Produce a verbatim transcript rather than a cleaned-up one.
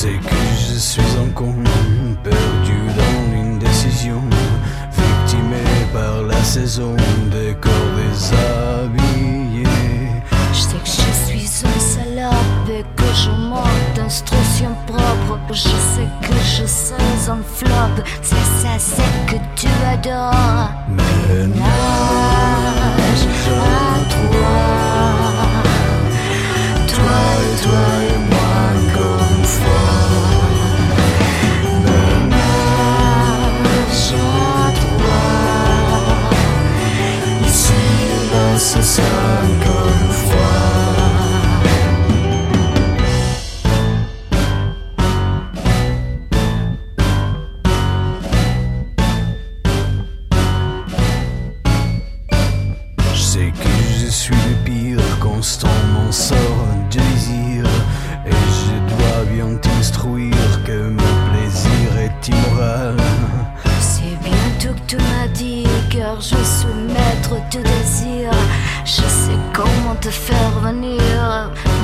sais que je suis un con, perdu dans l'indécision, victimé par la saison des corps déshabillés. Je sais que je suis un salope et que je manque d'instructions propres. Je sais que je suis un flop, c'est ça, c'est que tu adores. Ménage à toi, toi et toi et moi encore une fois. Ménage à toi, ici et là c'est ça encore une fois. Je sais que je suis le pire, constamment sort de désir. Et je dois bien t'instruire que mon plaisir est immoral. C'est bien tout que tu m'as dit, car je suis maître du désir. Je sais comment te faire venir,